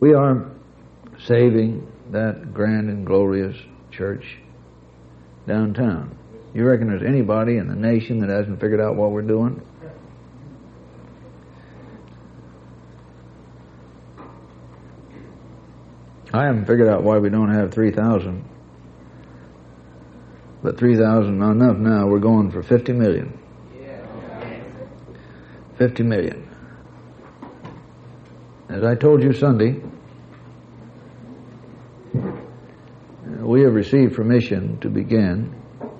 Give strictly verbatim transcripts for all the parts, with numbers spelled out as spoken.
We are saving that grand and glorious church downtown. You reckon there's anybody in the nation that hasn't figured out what we're doing? I haven't figured out why we don't have three thousand. But three thousand not enough now. We're going for fifty million. fifty million. As I told you Sunday, we have received permission to begin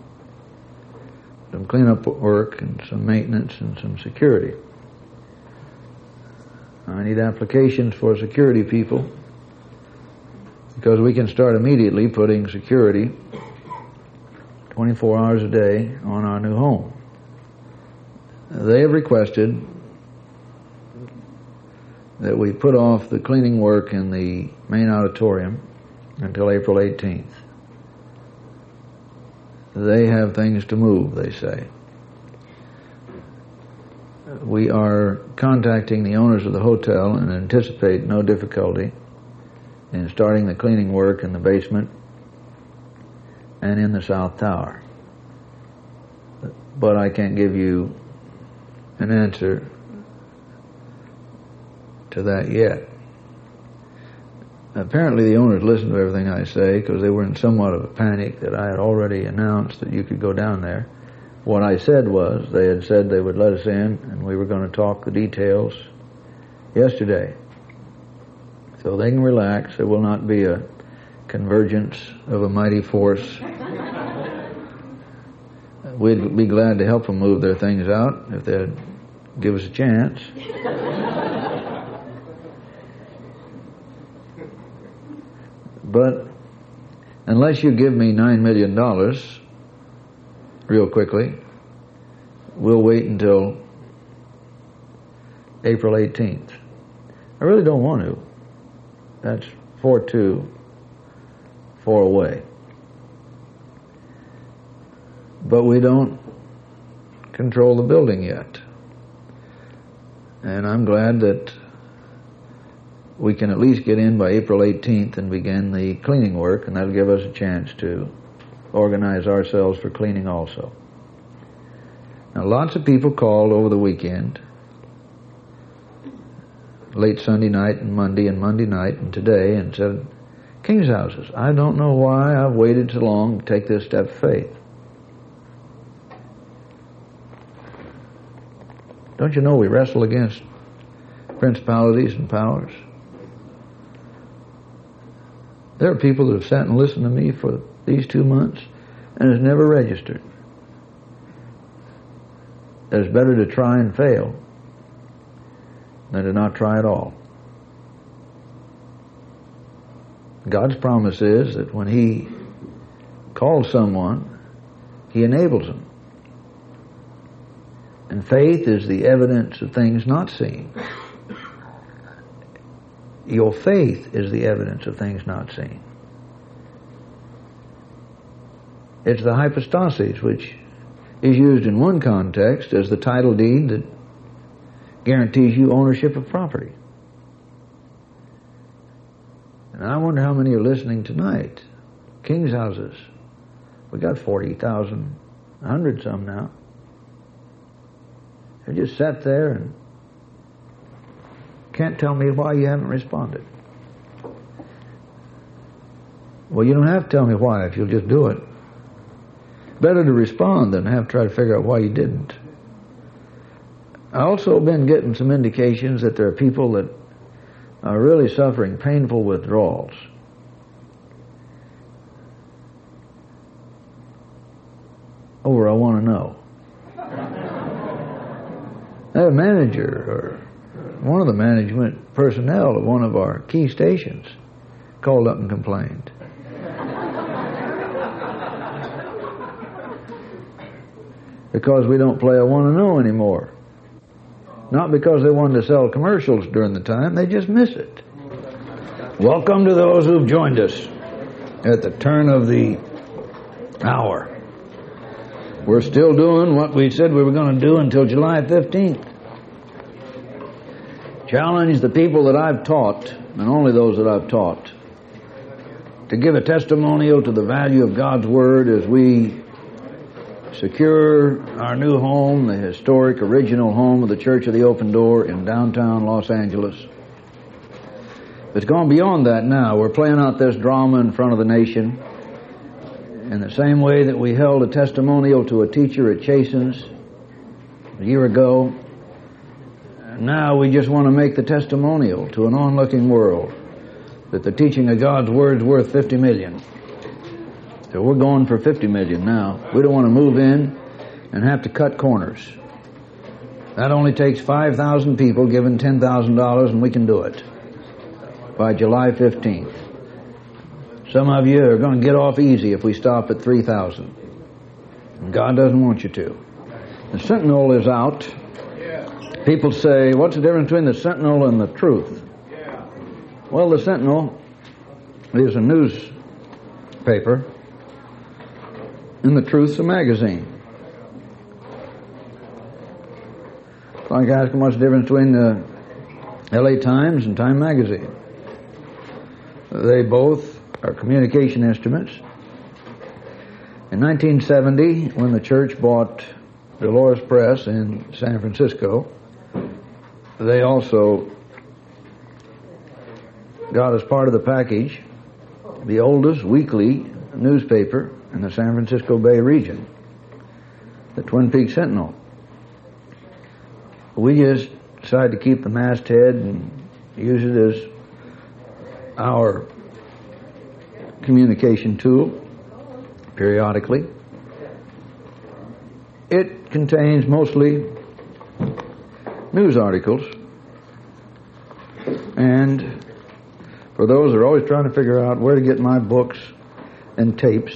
some cleanup work and some maintenance and some security. I need applications for security people because we can start immediately putting security twenty-four hours a day on our new home. They have requested that we put off the cleaning work in the main auditorium until April eighteenth. They have things to move, they say. We are contacting the owners of the hotel and anticipate no difficulty in starting the cleaning work in the basement and in the South Tower. But I can't give you an answer to that yet. Apparently the owners listened to everything I say because they were in somewhat of a panic that I had already announced that you could go down there. What I said was, they had said they would let us in and we were going to talk the details yesterday. So they can relax. There will not be a convergence of a mighty force. We'd be glad to help them move their things out if they'd give us a chance. But unless you give me nine million dollars real quickly, we'll wait until April eighteenth. I really don't want to. That's four two, four away. But we don't control the building yet. And I'm glad that we can at least get in by April eighteenth and begin the cleaning work, and that'll give us a chance to organize ourselves for cleaning also. Now, lots of people called over the weekend, late Sunday night and Monday and Monday night and today, and said, King's Houses, I don't know why I've waited so long to take this step of faith. Don't you know we wrestle against principalities and powers? There are people that have sat and listened to me for these two months and has never registered. It's better to try and fail than to not try at all. God's promise is that when He calls someone, He enables them. And faith is the evidence of things not seen. Your faith is the evidence of things not seen. It's the hypostasis, which is used in one context as the title deed that guarantees you ownership of property. And I wonder how many are listening tonight. King's Houses. We got forty thousand, a hundred some now. They just sat there and can't tell me why you haven't responded. Well, you don't have to tell me why if you'll just do it. Better to respond than have to try to figure out why you didn't. I also been getting some indications that there are people that are really suffering painful withdrawals. Over, I want to know. A manager or one of the management personnel of one of our key stations called up and complained. Because we don't play I Want to Know anymore. Not because they wanted to sell commercials during the time, they just miss it. Welcome to those who've joined us at the turn of the hour. We're still doing what we said we were going to do until July fifteenth. challenge the people that I've taught, and only those that I've taught, to give a testimonial to the value of God's Word as we secure our new home, the historic original home of the Church of the Open Door in downtown Los Angeles. It's gone beyond that now. We're playing out this drama in front of the nation in the same way that we held a testimonial to a teacher at Chasen's a year ago. Now we just want to make the testimonial to an onlooking world that the teaching of God's Word is worth fifty million. So we're going for fifty million now. We don't want to move in and have to cut corners. That only takes five thousand people giving ten thousand dollars, and we can do it by July fifteenth. Some of you are going to get off easy if we stop at three thousand. And God doesn't want you to. The Sentinel is out. People say, what's the difference between the Sentinel and the Truth? Well, the Sentinel is a newspaper, and the Truth's a magazine. Like asking what's the difference between the L A Times and Time Magazine. They both are communication instruments. In nineteen seventy, when the church bought Dolores Press in San Francisco, they also got as part of the package the oldest weekly newspaper in the San Francisco Bay region, the Twin Peaks Sentinel. We just decided to keep the masthead and use it as our communication tool periodically. It contains mostly news articles, and for those that are always trying to figure out where to get my books and tapes,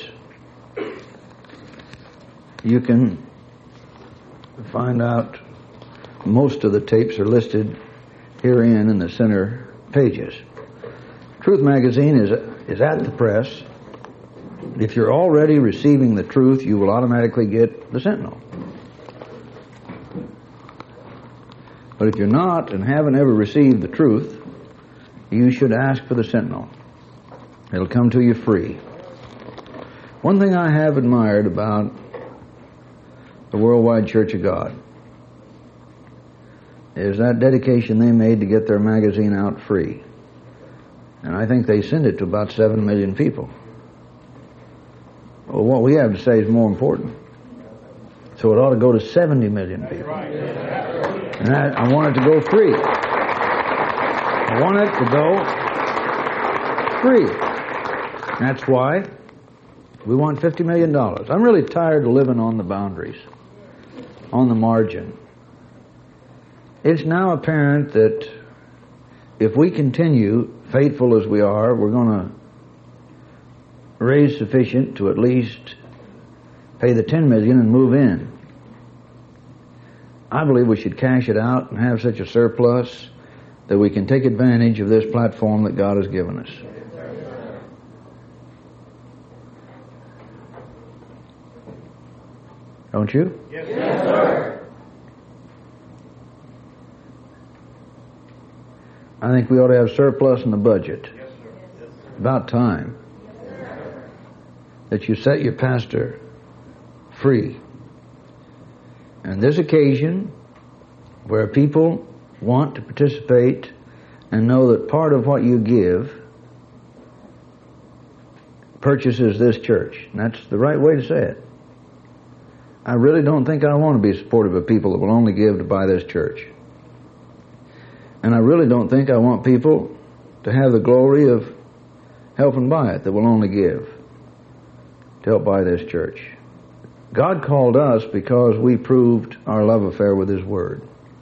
you can find out most of the tapes are listed herein in the center pages. Truth Magazine is is at the press. If you're already receiving the Truth, you will automatically get the Sentinel. But if you're not and haven't ever received the Truth, you should ask for the Sentinel. It'll come to you free. One thing I have admired about the Worldwide Church of God is that dedication they made to get their magazine out free. And I think they send it to about seven million people. Well, what we have to say is more important. So it ought to go to seventy million people. And I, I want it to go free. I want it to go free. That's why we want fifty million dollars. I'm really tired of living on the boundaries, on the margin. It's now apparent that if we continue faithful as we are, we're going to raise sufficient to at least pay the ten million and move in. I believe we should cash it out and have such a surplus that we can take advantage of this platform that God has given us. Don't you? Yes, yes sir. I think we ought to have surplus in the budget. Yes, sir. Yes, sir. About time that you set your pastor free. And this occasion, where people want to participate and know that part of what you give purchases this church. And that's the right way to say it. I really don't think I want to be supportive of people that will only give to buy this church. And I really don't think I want people to have the glory of helping buy it that will only give to help buy this church. God called us because we proved our love affair with His Word.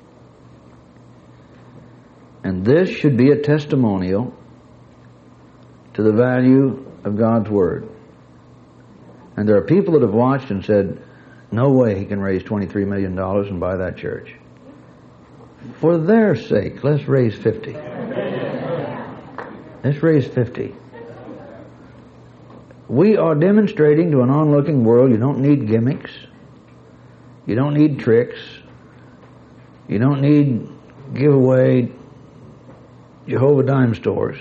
And this should be a testimonial to the value of God's Word. And there are people that have watched and said, no way he can raise twenty-three million dollars and buy that church. For their sake, let's raise fifty. Let's raise fifty. We are demonstrating to an onlooking world you don't need gimmicks. You don't need tricks. You don't need giveaway Jehovah Dime stores.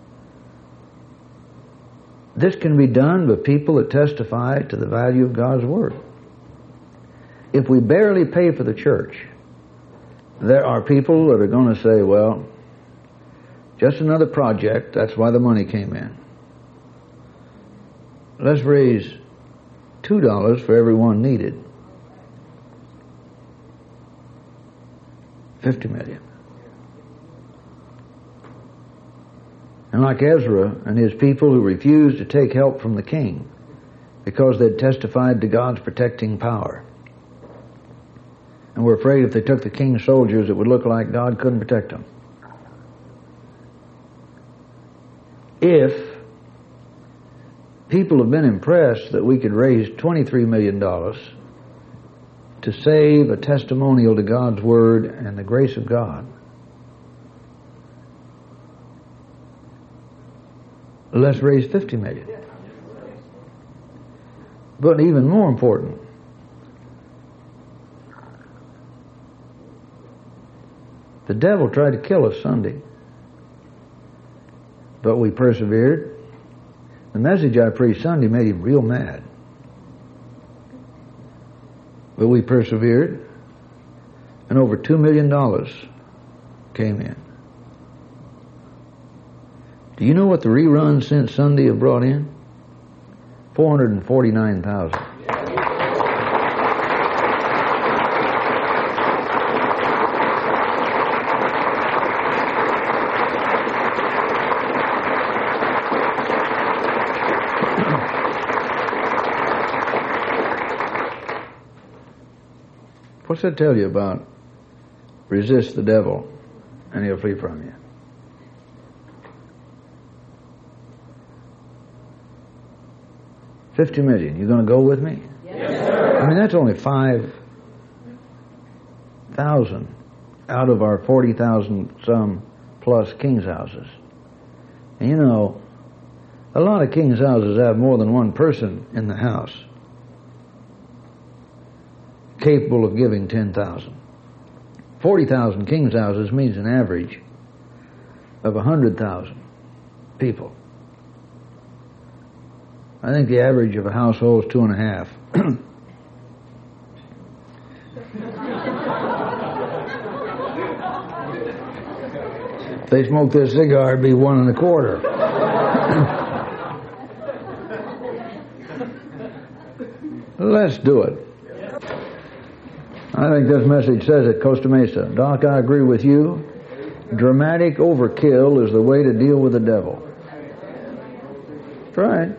This can be done by people that testify to the value of God's Word. If we barely pay for the church, there are people that are going to say, well, just another project, that's why the money came in. Let's raise two dollars for every one needed. Fifty million. And like Ezra and his people who refused to take help from the king because they'd testified to God's protecting power. And were afraid if they took the king's soldiers it would look like God couldn't protect them. If people have been impressed that we could raise twenty-three million dollars to save a testimonial to God's Word and the grace of God, let's raise fifty million dollars. But even more important, the devil tried to kill us Sunday, but we persevered. The message I preached Sunday made him real mad. But we persevered, and over two million dollars came in. Do you know what the reruns since Sunday have brought in? four hundred forty-nine thousand. What's that tell you about resist the devil and he'll flee from you? Fifty million. You going to go with me? Yes, sir. I mean, that's only five thousand out of our forty thousand some plus king's houses. And you know, a lot of king's houses have more than one person in the house capable of giving ten thousand. forty thousand king's houses means an average of one hundred thousand people. I think the average of a household is two and a half. If they smoke this cigar, it'd be one and a quarter. Let's do it. I think this message says it, Costa Mesa. Doc, I agree with you. Dramatic overkill is the way to deal with the devil. That's right.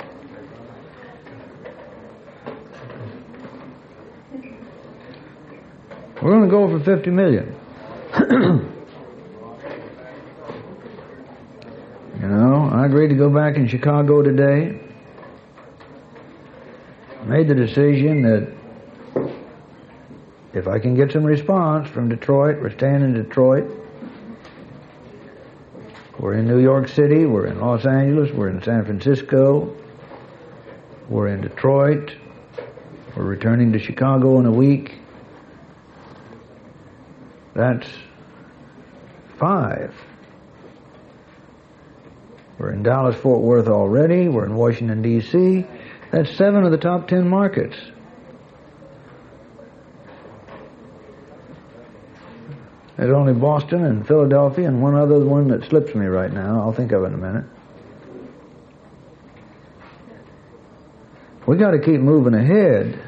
We're going to go for fifty million. You know, I agreed to go back in Chicago today. Made the decision that if I can get some response from Detroit, we're staying in Detroit. We're in New York City, we're in Los Angeles, we're in San Francisco, we're in Detroit, we're returning to Chicago in a week. That's five. We're in Dallas-Fort Worth already. We're in Washington, D C That's seven of the top ten markets. There's only Boston and Philadelphia and one other one that slips me right now. I'll think of it in a minute. We got to keep moving ahead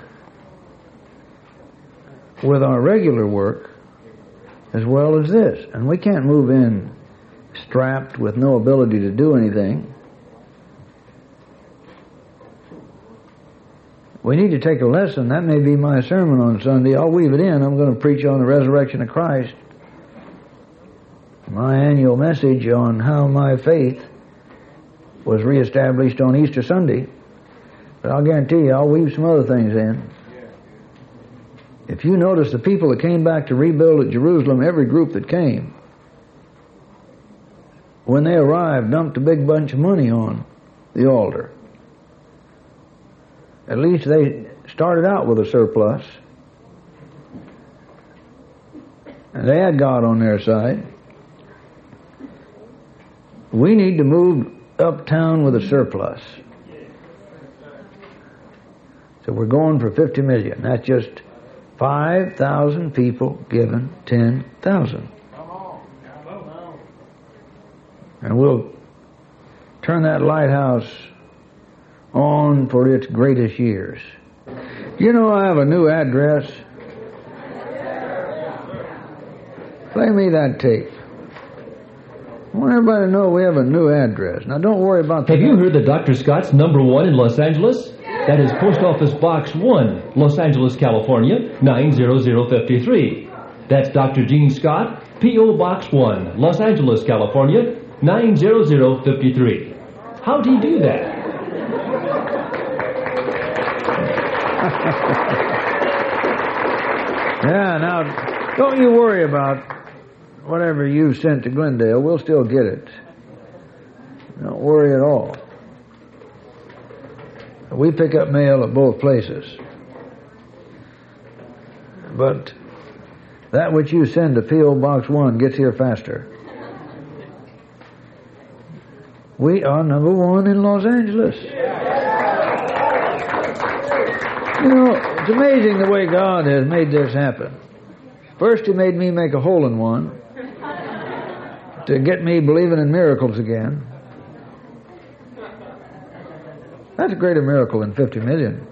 with our regular work as well as this. And we can't move in strapped with no ability to do anything. We need to take a lesson. That may be my sermon on Sunday. I'll weave it in. I'm going to preach on the resurrection of Christ. My annual message on how my faith was reestablished on Easter Sunday. But I'll guarantee you, I'll weave some other things in. If you notice the people that came back to rebuild at Jerusalem, every group that came, when they arrived, dumped a big bunch of money on the altar. At least they started out with a surplus. And they had God on their side. We need to move uptown with a surplus. So we're going for fifty million. That's just five thousand people given ten thousand. And we'll turn that lighthouse on for its greatest years. You know, I have a new address. Play me that tape. I want everybody to know we have a new address. Now, don't worry about that. Have you heard that Doctor Scott's number one in Los Angeles? That is Post Office Box one, Los Angeles, California, nine zero zero five three. That's Doctor Gene Scott, P O Box one, Los Angeles, California, nine zero zero five three. How'd he do that? Yeah, now, don't you worry about whatever you sent to Glendale. We'll still get it. Don't worry at all. We pick up mail at both places. But that which you send to P O Box one gets here faster. We are number one in Los Angeles. You know, it's amazing the way God has made this happen. First, He made me make a hole in one to get me believing in miracles again. That's a greater miracle than fifty million.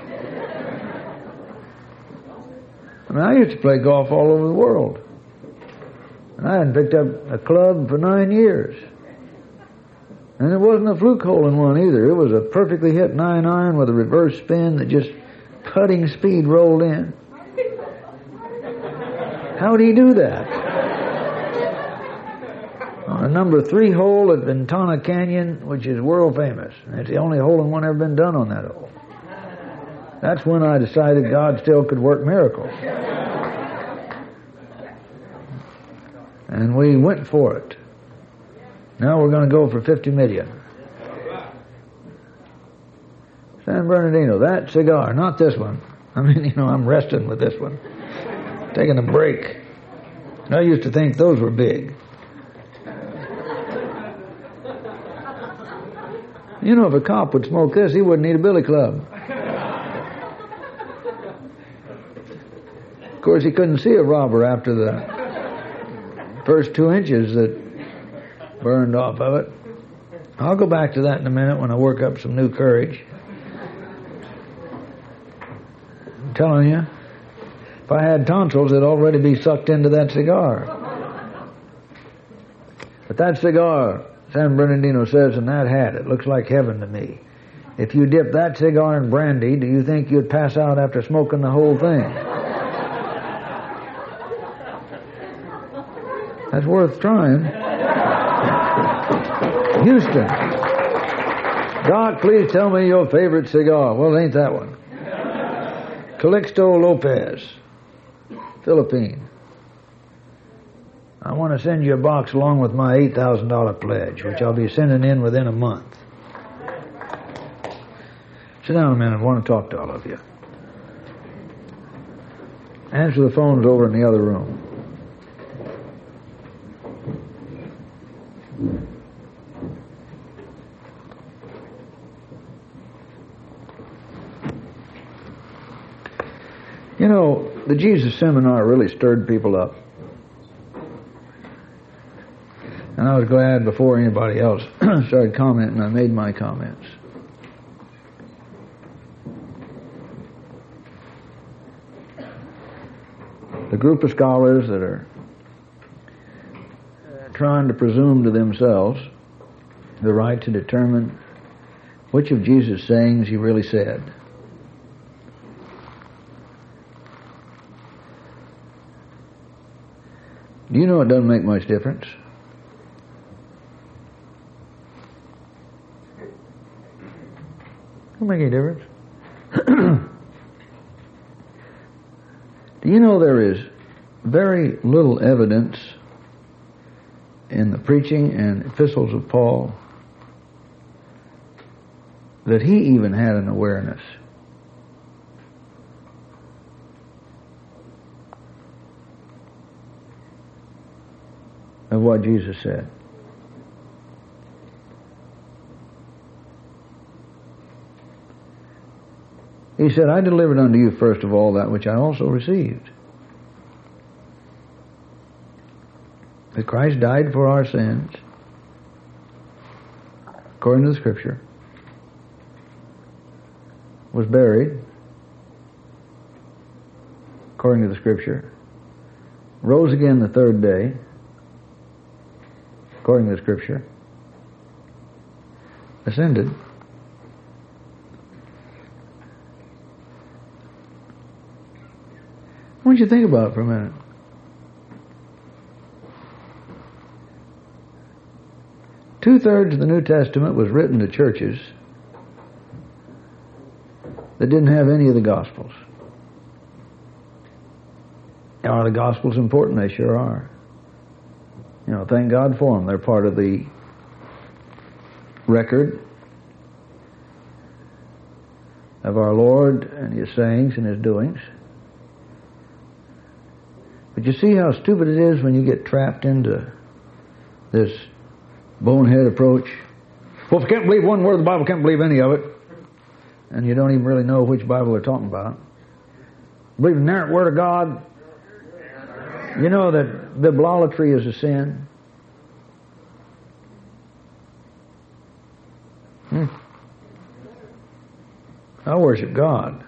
I mean, I used to play golf all over the world. And I hadn't picked up a club for nine years. And it wasn't a fluke hole in one either. It was a perfectly hit nine iron with a reverse spin that just cutting speed rolled in. How'd he do that? On a number three hole at Ventana Canyon, which is world famous. And it's the only hole in one ever been done on that hole. That's when I decided God still could work miracles. And we went for it. Now we're going to go for fifty million. San Bernardino, that cigar, not this one. I mean, you know, I'm resting with this one. Taking a break. I used to think those were big. You know, if a cop would smoke this, he wouldn't need a billy club. Of course, he couldn't see a robber after the first two inches that burned off of it. I'll go back to that in a minute when I work up some new courage. I'm telling you, if I had tonsils, it'd already be sucked into that cigar. But that cigar, San Bernardino says, in that hat, it looks like heaven to me. If you dip that cigar in brandy, do you think you'd pass out after smoking the whole thing? That's worth trying. Houston. Doc, please tell me your favorite cigar. Well, it ain't that one. Calixto Lopez, Philippine. I want to send you a box along with my eight thousand dollars pledge, which I'll be sending in within a month. Sit down a minute. I want to talk to all of you. Answer the phones over in the other room. You know, the Jesus Seminar really stirred people up. And I was glad before anybody else started commenting, I made my comments. The group of scholars that are trying to presume to themselves the right to determine which of Jesus' sayings he really said. Do you know it doesn't make much difference? Doesn't make any difference. Do you know there is very little evidence in the preaching and epistles of Paul that he even had an awareness of what Jesus said? He said, I delivered unto you first of all that which I also received. That Christ died for our sins, according to the Scripture, was buried, according to the Scripture, rose again the third day, according to the Scripture, ascended. I want you to think about it for a minute. Two-thirds of the New Testament was written to churches that didn't have any of the Gospels. Are the Gospels important? They sure are. You know, thank God for them. They're part of the record of our Lord and His sayings and His doings. But you see how stupid it is when you get trapped into this bonehead approach. Well, if you can't believe one word of the Bible, can't believe any of it. And you don't even really know which Bible they're talking about. Believe in the inerrant Word of God. You know that bibliolatry is a sin. Hmm. I worship God.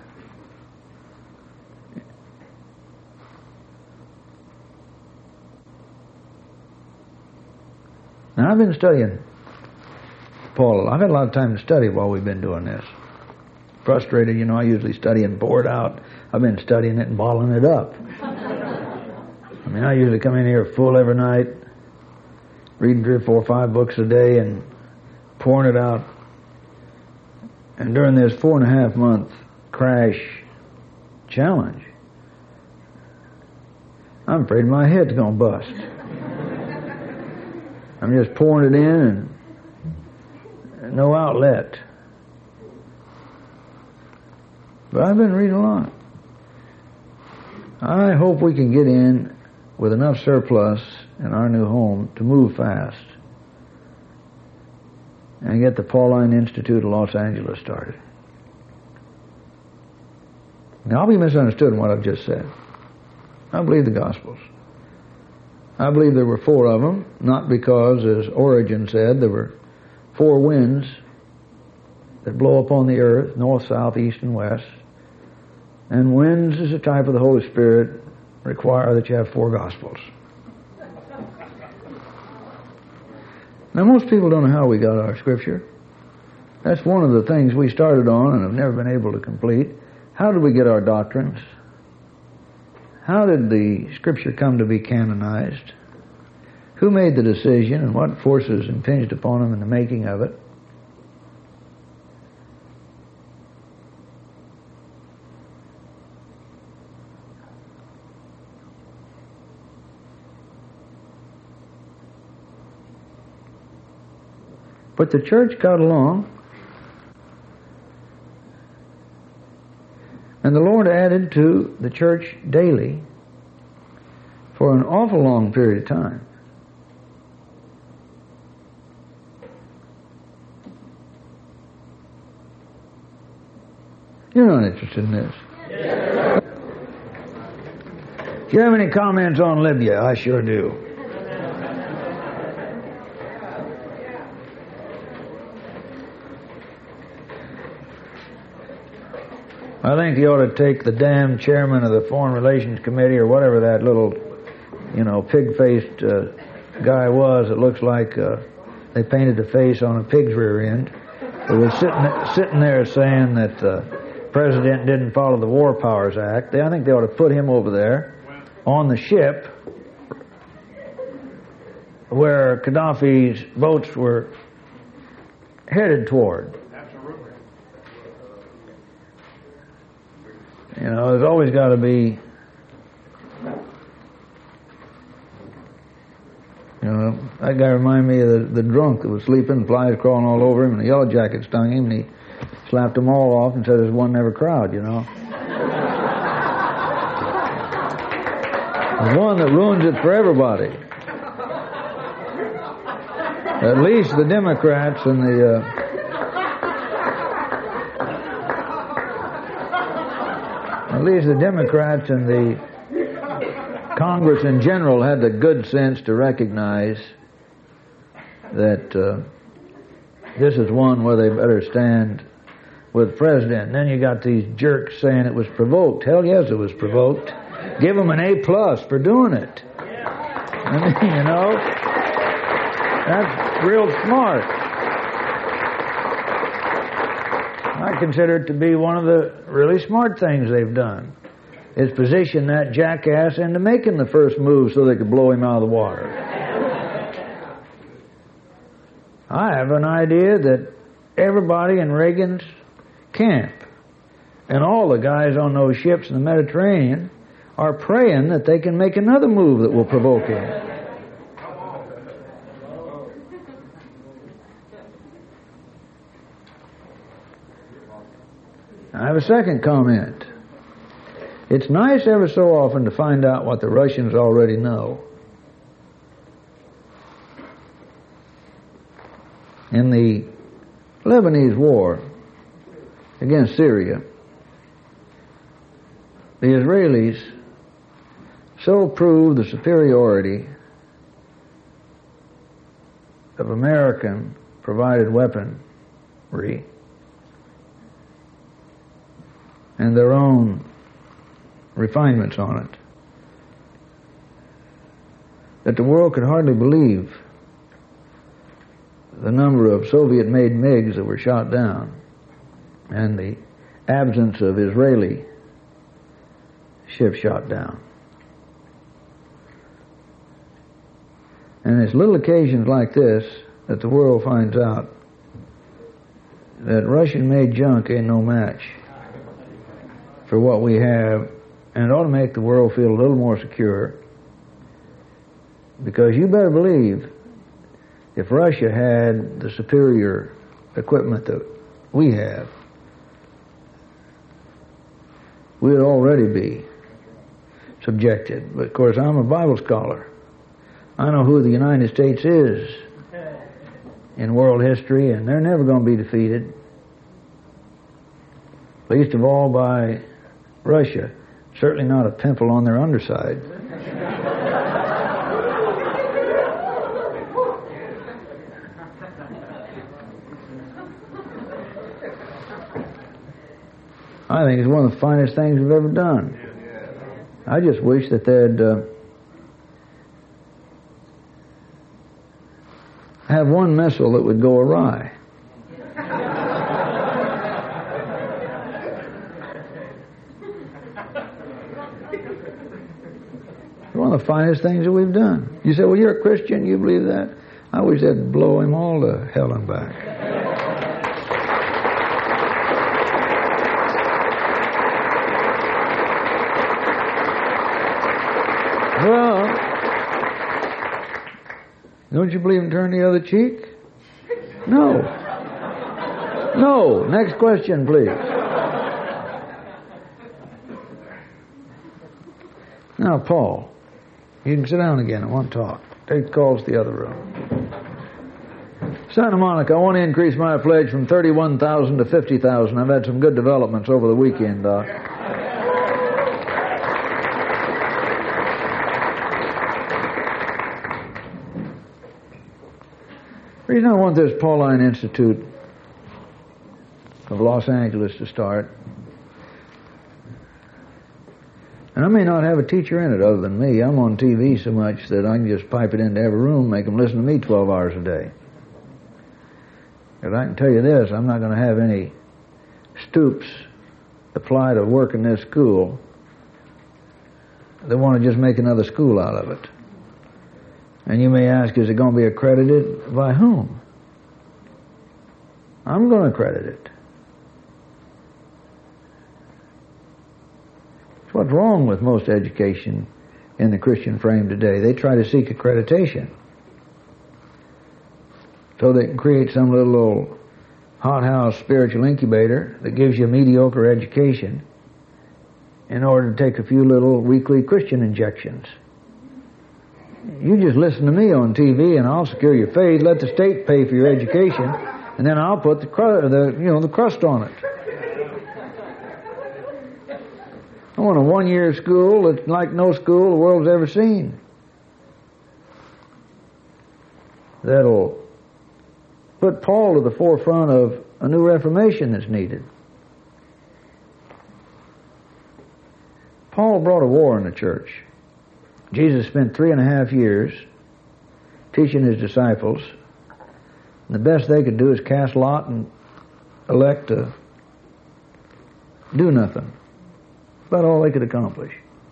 Now, I've been studying Paul. I've had a lot of time to study while we've been doing this. Frustrated, you know, I usually study and bored out. I've been studying it and bottling it up. I mean, I usually come in here full every night, reading three or four or five books a day and pouring it out. And during this four and a half month crash challenge, I'm afraid my head's going to bust. I'm just pouring it in and no outlet. But I've been reading a lot. I hope we can get in with enough surplus in our new home to move fast and get the Pauline Institute of Los Angeles started. Now, I'll be misunderstood in what I've just said. I believe the Gospels. I believe there were four of them, not because, as Origen said, there were four winds that blow upon the earth, north, south, east, and west. And winds, as a type of the Holy Spirit, require that you have four Gospels. Now, most people don't know how we got our Scripture. That's one of the things we started on and have never been able to complete. How did we get our doctrines? How did the Scripture come to be canonized? Who made the decision and what forces impinged upon them in the making of it? But the church got along, and the Lord added to the church daily for an awful long period of time. You're not interested in this. Yes. Do you have any comments on Libya? I sure do. I think you ought to take the damn chairman of the Foreign Relations Committee or whatever that little, you know, pig-faced uh, guy was. It looks like uh, they painted the face on a pig's rear end. It was sitting sitting there saying that the uh, president didn't follow the War Powers Act. They, I think they ought to put him over there on the ship where Gaddafi's boats were headed toward. You know, there's always got to be, you know, that guy reminded me of the, the drunk that was sleeping, flies crawling all over him, and the yellow jacket stung him, and he slapped them all off and said there's one never crowd, you know. There's one that ruins it for everybody. At least the Democrats and the... Uh, At least the Democrats and the Congress in general had the good sense to recognize that uh, this is one where they better stand with the president. And then you got these jerks saying it was provoked. Hell yes, it was provoked. Give them an A plus for doing it. I mean, you know, that's real smart. I consider it to be one of the really smart things they've done, is position that jackass into making the first move so they could blow him out of the water. I have an idea that everybody in Reagan's camp and all the guys on those ships in the Mediterranean are praying that they can make another move that will provoke him. I have a second comment. It's nice ever so often to find out what the Russians already know. In the Lebanese war against Syria, the Israelis so proved the superiority of American provided weaponry and their own refinements on it that the world could hardly believe the number of Soviet-made MiGs that were shot down and the absence of Israeli ships shot down. And it's little occasions like this that the world finds out that Russian-made junk ain't no match for what we have, and it ought to make the world feel a little more secure, because you better believe if Russia had the superior equipment that we have, we would already be subjected. But of course, I'm a Bible scholar. I know who the United States is in world history, and they're never going to be defeated, least of all by Russia. Certainly not a pimple on their underside. I think it's one of the finest things we've ever done. I just wish that they'd uh, have one missile that would go awry. One of the finest things that we've done. You say, well, you're a Christian, you believe that? I wish they'd blow him all to hell and back. Well, don't you believe in turning the other cheek? No. No. Next question, please. Now, Paul, you can sit down again. I want to talk. Take calls to the other room. Santa Monica, I want to increase my pledge from thirty-one thousand to fifty thousand. I've had some good developments over the weekend, Doc. The reason I want this Pauline Institute of Los Angeles to start, and I may not have a teacher in it other than me. I'm on T V so much that I can just pipe it into every room, make them listen to me twelve hours a day. But I can tell you this, I'm not going to have any stoops apply to work in this school. They want to just make another school out of it. And you may ask, is it going to be accredited? By whom? I'm going to accredit it. That's what's wrong with most education in the Christian frame today. They try to seek accreditation so they can create some little old hothouse spiritual incubator that gives you a mediocre education in order to take a few little weekly Christian injections. You just listen to me on T V and I'll secure your faith, let the state pay for your education, and then I'll put the, cru- the you know the crust on it. I want a one-year school that's like no school the world's ever seen. That'll put Paul to the forefront of a new reformation that's needed. Paul brought a war in the church. Jesus spent three and a half years teaching his disciples. And the best they could do is cast lot and elect to do nothing. About all they could accomplish.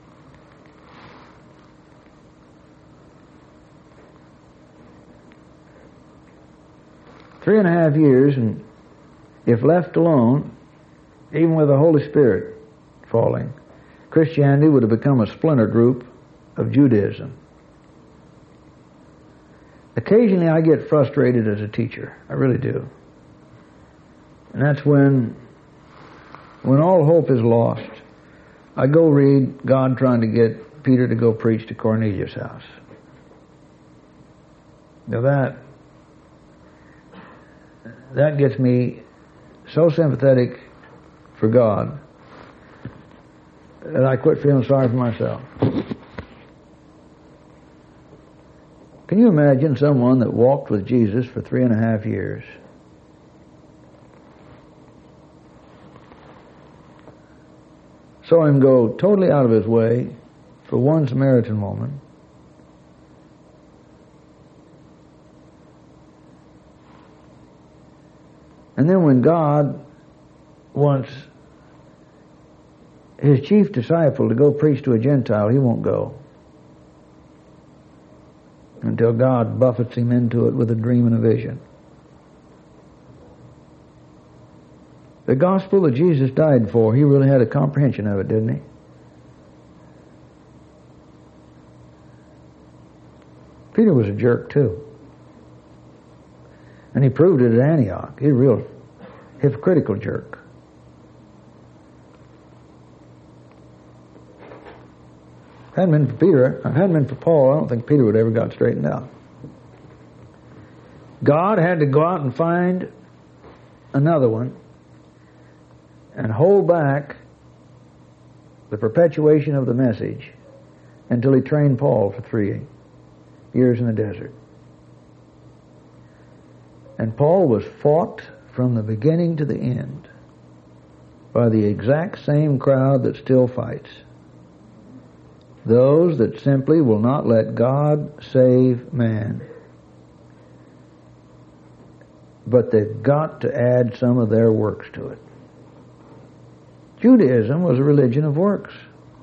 Three and a half years, and if left alone, even with the Holy Spirit falling, Christianity would have become a splinter group of Judaism. Occasionally I get frustrated as a teacher. I really do. And that's when, when all hope is lost, I go read God trying to get Peter to go preach to Cornelius' house. Now that, that gets me so sympathetic for God that I quit feeling sorry for myself. Can you imagine someone that walked with Jesus for three and a half years? Saw him go totally out of his way for one Samaritan woman. And then when God wants his chief disciple to go preach to a Gentile, he won't go until God buffets him into it with a dream and a vision. The gospel that Jesus died for, he really had a comprehension of it, didn't he? Peter was a jerk too. And he proved it at Antioch. He's a real hypocritical jerk. If it hadn't been for Peter, if it hadn't been for Paul, I don't think Peter would have ever got straightened out. God had to go out and find another one and hold back the perpetuation of the message until he trained Paul for three years in the desert. And Paul was fought from the beginning to the end by the exact same crowd that still fights. Those that simply will not let God save man. But they've got to add some of their works to it. Judaism was a religion of works.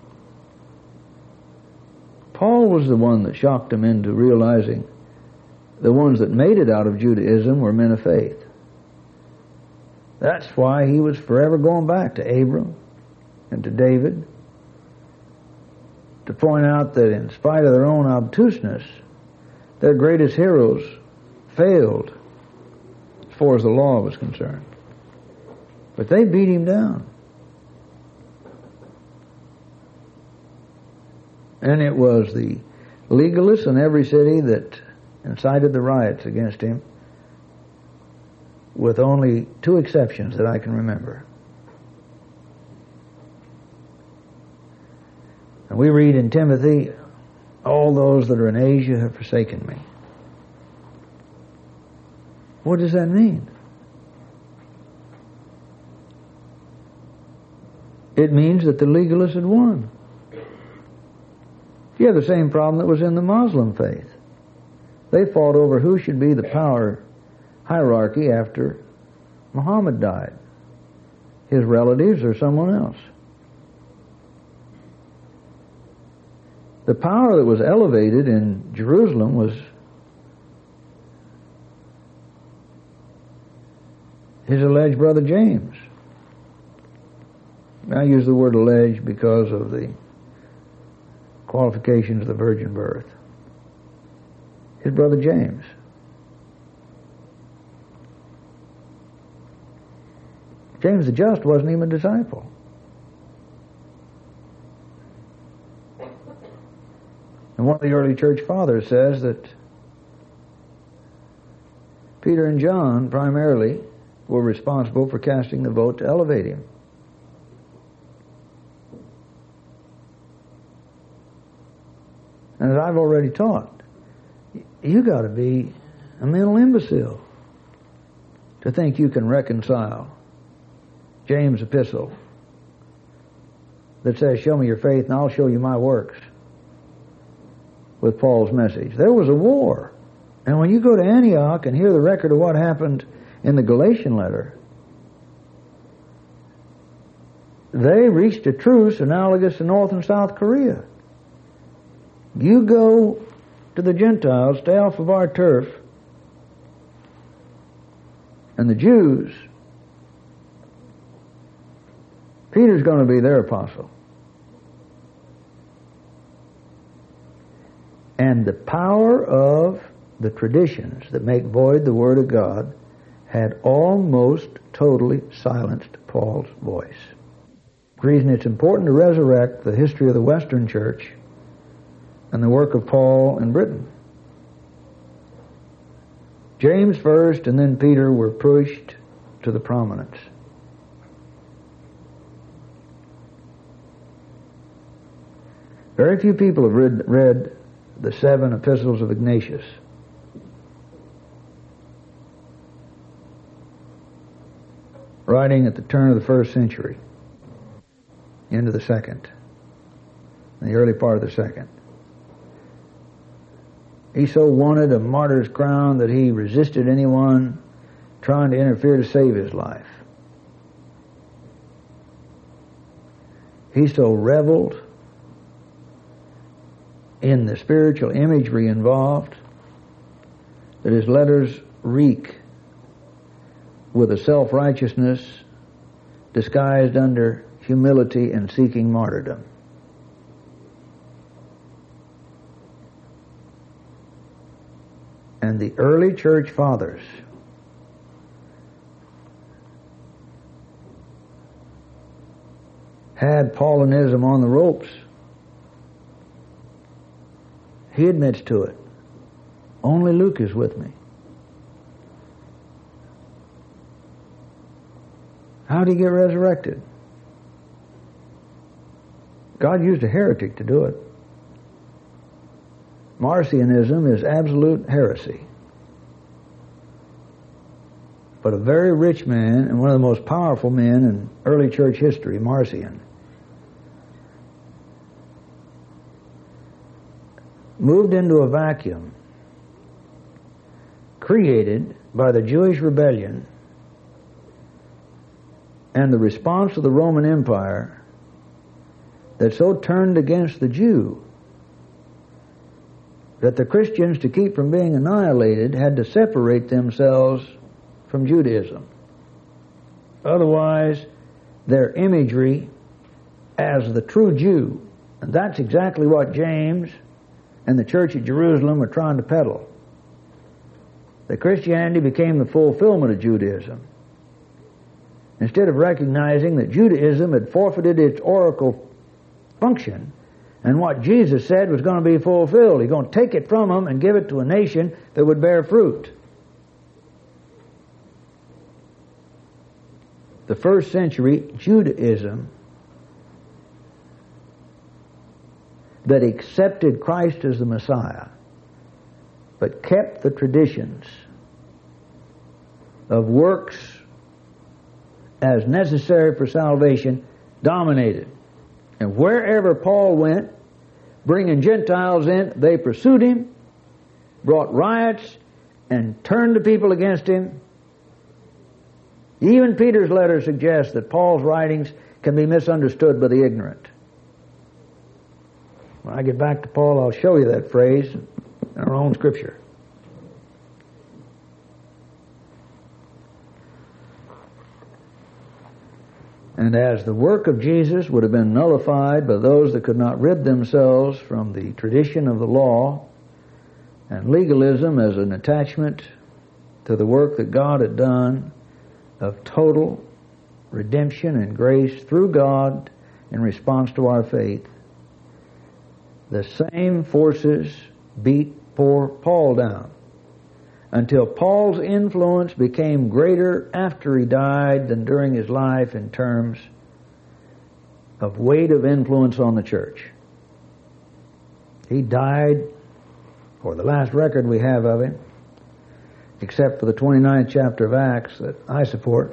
Paul was the one that shocked him into realizing the ones that made it out of Judaism were men of faith. That's why he was forever going back to Abram and to David to point out that in spite of their own obtuseness, their greatest heroes failed as far as the law was concerned. But they beat him down. And it was the legalists in every city that incited the riots against him, with only two exceptions that I can remember. And we read in Timothy, all those that are in Asia have forsaken me. What does that mean? It means that the legalists had won. You have the same problem that was in the Muslim faith. They fought over who should be the power hierarchy after Muhammad died. His relatives or someone else. The power that was elevated in Jerusalem was his alleged brother James. I use the word alleged because of the qualifications of the virgin birth. His brother James. James the Just wasn't even a disciple. And one of the early church fathers says that Peter and John primarily were responsible for casting the vote to elevate him. And as I've already taught, you got to be a mental imbecile to think you can reconcile James' epistle that says, show me your faith and I'll show you my works, with Paul's message. There was a war. And when you go to Antioch and hear the record of what happened in the Galatian letter, they reached a truce analogous to North and South Korea. You go to the Gentiles, stay off of our turf, and the Jews, Peter's going to be their apostle. And the power of the traditions that make void the Word of God had almost totally silenced Paul's voice. The reason it's important to resurrect the history of the Western Church and the work of Paul in Britain. James first and then Peter were pushed to the prominence. Very few people have read, read the seven epistles of Ignatius. Writing at the turn of the first century, into the second, in the early part of the second. He so wanted a martyr's crown that he resisted anyone trying to interfere to save his life. He so reveled in the spiritual imagery involved that his letters reek with a self-righteousness disguised under humility and seeking martyrdom. And the early church fathers had Paulinism on the ropes. He admits to it. Only Luke is with me. How did he get resurrected? God used a heretic to do it. Marcionism is absolute heresy. But a very rich man and one of the most powerful men in early church history, Marcion, moved into a vacuum created by the Jewish rebellion and the response of the Roman Empire that so turned against the Jew that the Christians, to keep from being annihilated, had to separate themselves from Judaism. Otherwise, their imagery as the true Jew, and that's exactly what James and the church at Jerusalem were trying to peddle. That Christianity became the fulfillment of Judaism, instead of recognizing that Judaism had forfeited its oracle function, and what Jesus said was going to be fulfilled. He's going to take it from them and give it to a nation that would bear fruit. The first century Judaism that accepted Christ as the Messiah, but kept the traditions of works as necessary for salvation, dominated. And wherever Paul went, bringing Gentiles in, they pursued him, brought riots, and turned the people against him. Even Peter's letter suggests that Paul's writings can be misunderstood by the ignorant. When I get back to Paul, I'll show you that phrase in our own scripture. And as the work of Jesus would have been nullified by those that could not rid themselves from the tradition of the law and legalism as an attachment to the work that God had done of total redemption and grace through God in response to our faith, the same forces beat poor Paul down until Paul's influence became greater after he died than during his life in terms of weight of influence on the church. He died, or the last record we have of him, except for the twenty-ninth chapter of Acts that I support,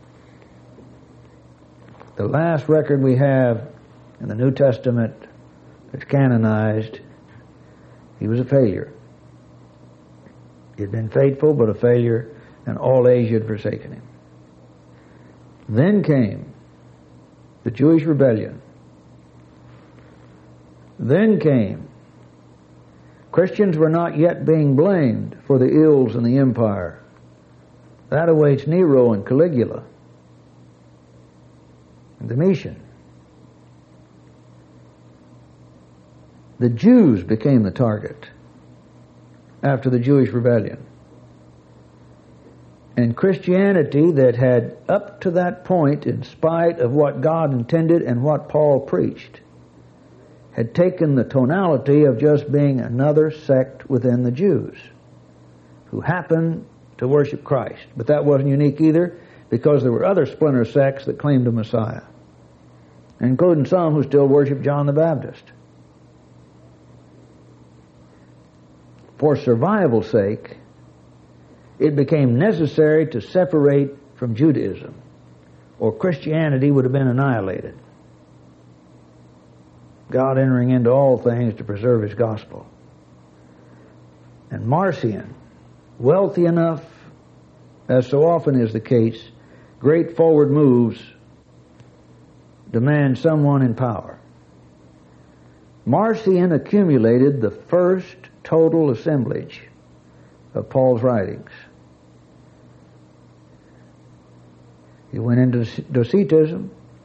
the last record we have in the New Testament that's canonized, he was a failure. He had been faithful, but a failure, and all Asia had forsaken him. Then came the Jewish rebellion. Then came. Christians were not yet being blamed for the ills in the empire. That awaits Nero and Caligula and Domitian. The Jews became the target after the Jewish rebellion. And Christianity that had up to that point, in spite of what God intended and what Paul preached, had taken the tonality of just being another sect within the Jews who happened to worship Christ. But that wasn't unique either, because there were other splinter sects that claimed a Messiah, including some who still worship John the Baptist. For survival's sake, it became necessary to separate from Judaism, or Christianity would have been annihilated. God entering into all things to preserve His gospel. And Marcion, wealthy enough, as so often is the case, great forward moves demand someone in power. Marcion accumulated the first total assemblage of Paul's writings. He went into Docetism.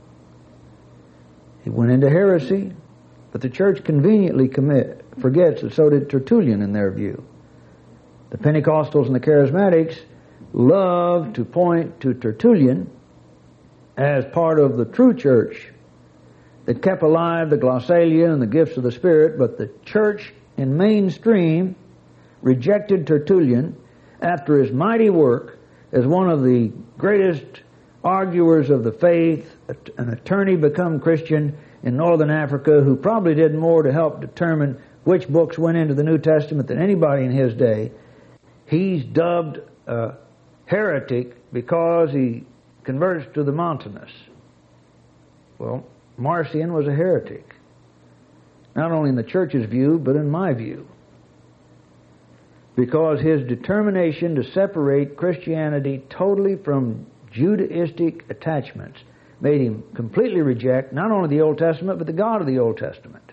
He went into heresy. But the church conveniently commit, forgets that so did Tertullian in their view. The Pentecostals and the Charismatics love to point to Tertullian as part of the true church that kept alive the glossalia and the gifts of the Spirit, but the church in mainstream rejected Tertullian after his mighty work as one of the greatest arguers of the faith, an attorney become Christian in northern Africa who probably did more to help determine which books went into the New Testament than anybody in his day. He's dubbed a heretic because he converts to the Montanists. Well, Marcion was a heretic, not only in the church's view, but in my view, because his determination to separate Christianity totally from Judaistic attachments made him completely reject not only the Old Testament, but the God of the Old Testament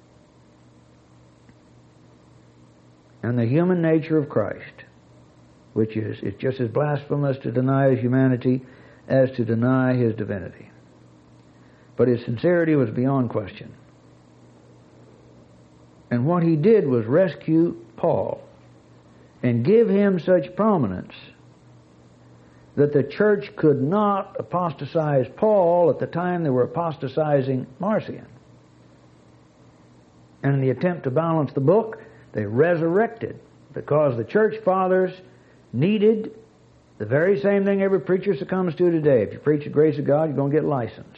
and the human nature of Christ, which is it's just as blasphemous to deny His humanity as to deny His divinity. But his sincerity was beyond question. And what he did was rescue Paul and give him such prominence that the church could not apostatize Paul at the time they were apostatizing Marcion. And in the attempt to balance the book, they resurrected, because the church fathers needed the very same thing every preacher succumbs to today. If you preach the grace of God, you're going to get license.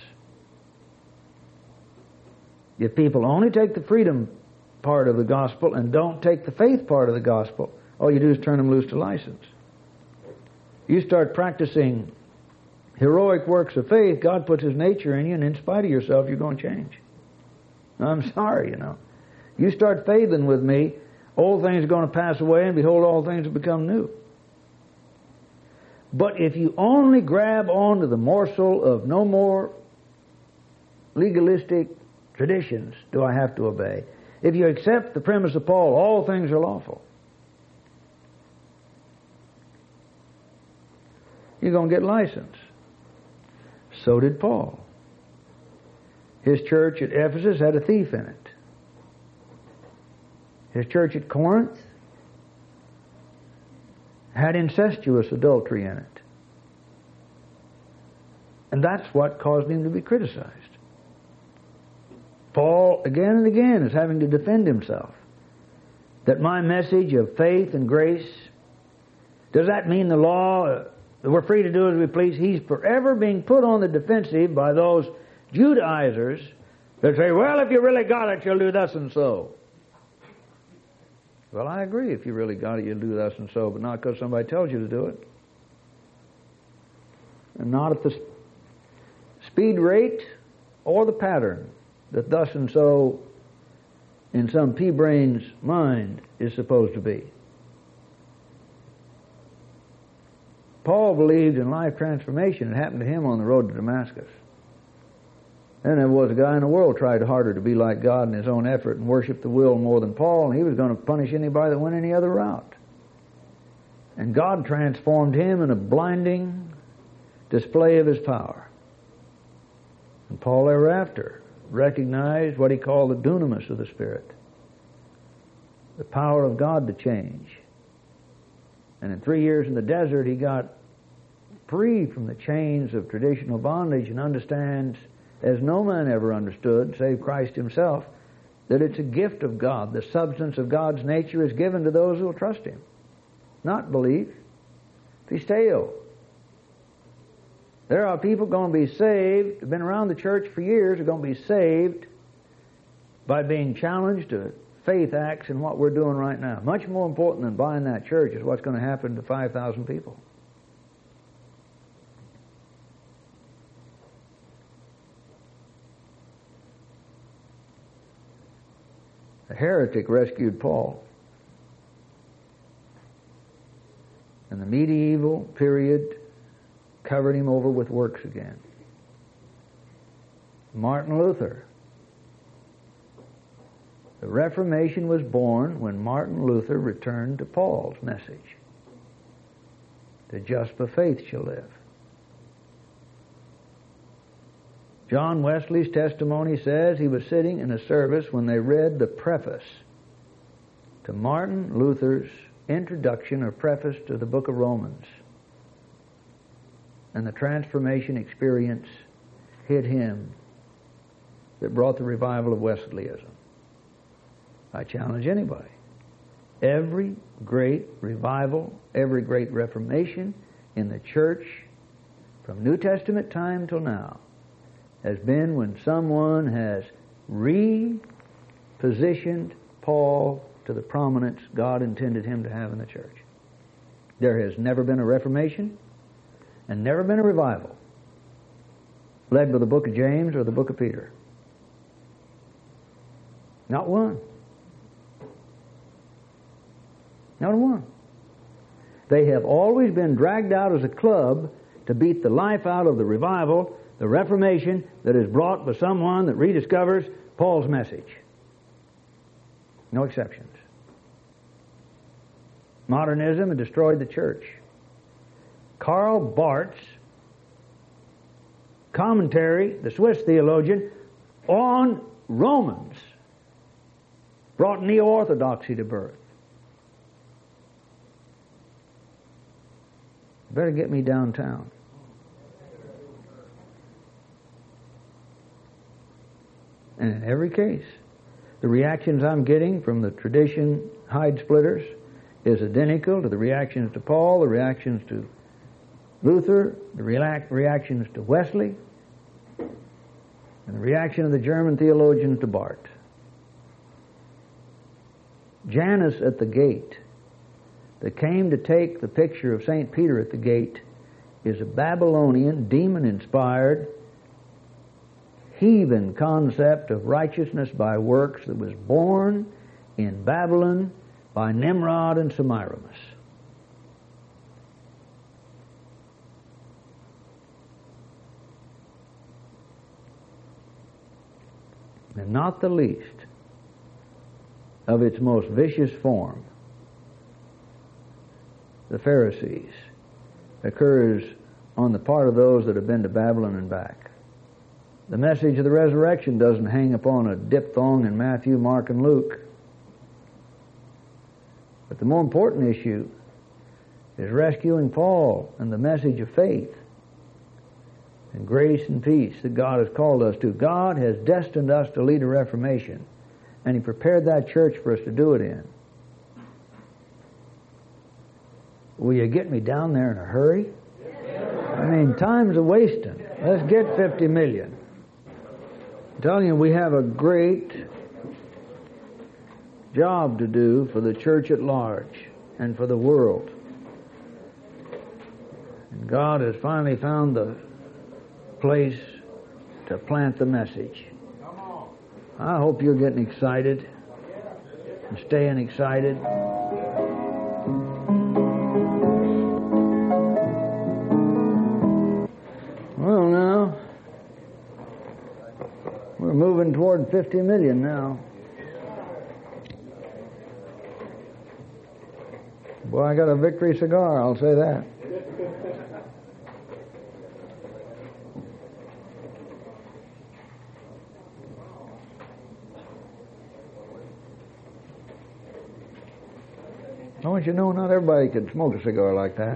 If people only take the freedom part of the gospel and don't take the faith part of the gospel, all you do is turn them loose to license. You start practicing heroic works of faith, God puts His nature in you, and in spite of yourself, you're going to change. I'm sorry, you know. You start faithing with me, old things are going to pass away, and behold, all things have become new. But if you only grab onto the morsel of no more legalistic traditions do I have to obey, if you accept the premise of Paul, all things are lawful, you're going to get license. So did Paul. His church at Ephesus had a thief in it. His church at Corinth had incestuous adultery in it. And that's what caused him to be criticized. Paul, again and again, is having to defend himself. That my message of faith and grace, does that mean the law, uh, that we're free to do as we please? He's forever being put on the defensive by those Judaizers that say, well, if you really got it, you'll do thus and so. Well, I agree. If you really got it, you'll do thus and so, but not because somebody tells you to do it. And not at the speed rate or the pattern that thus and so in some pea-brain's mind is supposed to be. Paul believed in life transformation. It happened to him on the road to Damascus. And there was a guy in the world tried harder to be like God in his own effort and worship the will more than Paul, and he was going to punish anybody that went any other route. And God transformed him in a blinding display of His power. And Paul thereafter recognized what he called the dunamis of the Spirit, the power of God to change. And in three years in the desert, he got free from the chains of traditional bondage and understands, as no man ever understood, save Christ Himself, that it's a gift of God. The substance of God's nature is given to those who will trust Him, not belief. Pisteo. There are people going to be saved, who've been around the church for years, are going to be saved by being challenged to faith acts in what we're doing right now. Much more important than buying that church is what's going to happen to five thousand people. A heretic rescued Paul. And the medieval period covered him over with works again. Martin Luther. The Reformation was born when Martin Luther returned to Paul's message. The just by faith shall live. John Wesley's testimony says he was sitting in a service when they read the preface to Martin Luther's introduction or preface to the book of Romans. And the transformation experience hit him that brought the revival of Wesleyanism. I challenge anybody. Every great revival, every great reformation in the church from New Testament time till now has been when someone has repositioned Paul to the prominence God intended him to have in the church. There has never been a reformation and never been a revival led by the book of James or the book of Peter. Not one. Not one. They have always been dragged out as a club to beat the life out of the revival, the Reformation that is brought by someone that rediscovers Paul's message. No exceptions. Modernism had destroyed the church. Karl Barth's commentary, the Swiss theologian, on Romans brought neo-orthodoxy to birth. Better get me downtown. And in every case, the reactions I'm getting from the tradition hide splitters is identical to the reactions to Paul, the reactions to Luther, the reactions to Wesley, and the reaction of the German theologians to Barth. Janus at the gate, that came to take the picture of Saint Peter at the gate, is a Babylonian, demon-inspired, heathen concept of righteousness by works that was born in Babylon by Nimrod and Semiramis. And not the least of its most vicious form, the Pharisees, occurs on the part of those that have been to Babylon and back. The message of the resurrection doesn't hang upon a diphthong in Matthew, Mark, and Luke. But the more important issue is rescuing Paul and the message of faith and grace and peace that God has called us to. God has destined us to lead a reformation, and He prepared that church for us to do it in. Will you get me down there in a hurry? I mean, time's a wasting. Let's get fifty million. I'm telling you, we have a great job to do for the church at large and for the world. And God has finally found the place to plant the message. I hope you're getting excited and staying excited. Well, now, we're moving toward fifty million now. Boy, I got a victory cigar, I'll say that. I want you to know not everybody can smoke a cigar like that.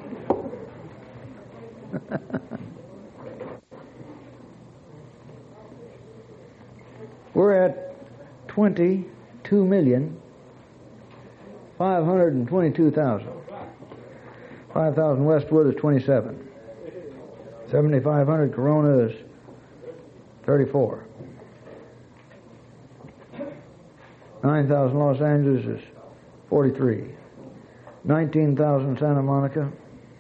We're at twenty-two million five hundred twenty-two thousand. five thousand Westwood is twenty-seven. seventy-five hundred Corona is thirty-four. nine thousand Los Angeles is forty-three. nineteen thousand Santa Monica,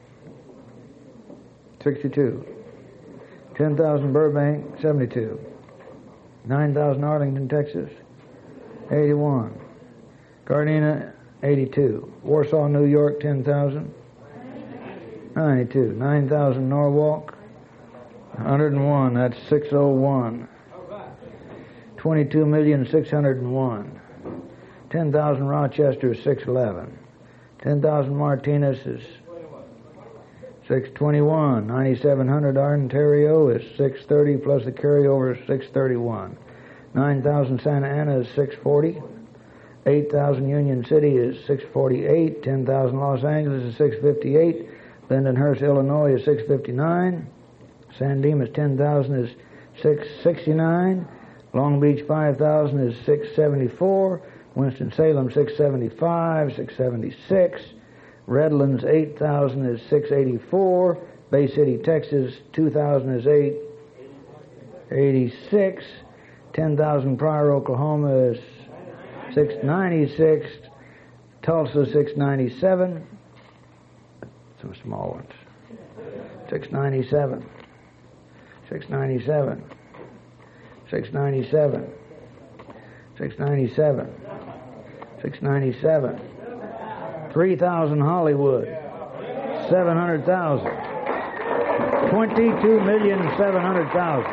sixty-two. ten thousand Burbank, seventy-two. nine thousand Arlington, Texas, eighty-one. Gardena, eighty-two. Warsaw, New York, ten thousand, ninety-two. nine thousand Norwalk, one hundred one. That's six oh one. twenty-two million six hundred one. ten thousand Rochester is six eleven. ten thousand Martinez is six twenty-one. ninety-seven hundred Ontario is six thirty plus the carryover is six thirty-one. nine thousand Santa Ana is six forty. eight thousand Union City is six forty-eight. ten thousand Los Angeles is six fifty-eight. Lindenhurst, Illinois is six fifty-nine. San Dimas ten thousand is six sixty-nine. Long Beach five thousand is six seventy-four. Winston-Salem six seventy-five, six seventy-six. Redlands eight thousand is six eighty-four. Bay City, Texas two thousand is eight eighty-six. ten thousand Pryor, Oklahoma is six ninety-six. Tulsa six ninety-seven. Some small ones. six ninety-seven. six ninety-seven. six ninety-seven. six ninety-seven. six ninety-seven. three thousand Hollywood. seven hundred thousand. twenty-two million seven hundred thousand.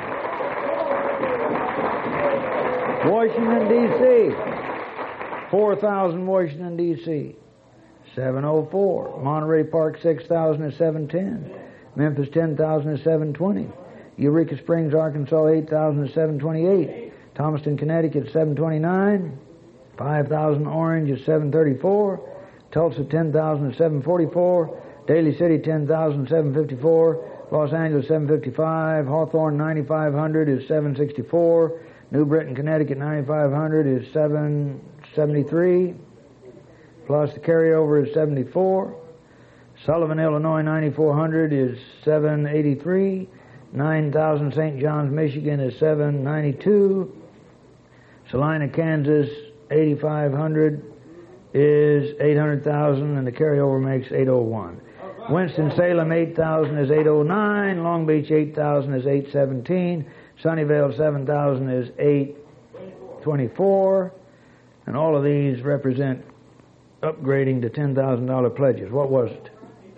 Washington, D C four thousand Washington, D C seven oh four. Monterey Park six thousand is seven ten. Memphis ten thousand is seven twenty. Eureka Springs, Arkansas eight thousand is seven twenty-eight. Thomaston, Connecticut seven twenty-nine. five thousand Orange is seven thirty-four. Tulsa ten thousand is seven forty-four. Daly City ten thousand seven fifty-four. Los Angeles seven fifty-five. Hawthorne ninety-five hundred is seven sixty-four. New Britain, Connecticut ninety-five hundred is seven seventy-three. Plus the carryover is seventy-four. Sullivan, Illinois ninety-four hundred is seven eighty-three. nine thousand Saint John's, Michigan is seven ninety-two. Salina, Kansas eighty-five hundred is eight hundred thousand, and the carryover makes eight oh one. Winston-Salem eight thousand is eight oh nine. Long Beach eight thousand is eight seventeen. Sunnyvale seven thousand is eight twenty-four. And all of these represent upgrading to ten thousand dollars pledges. What was it?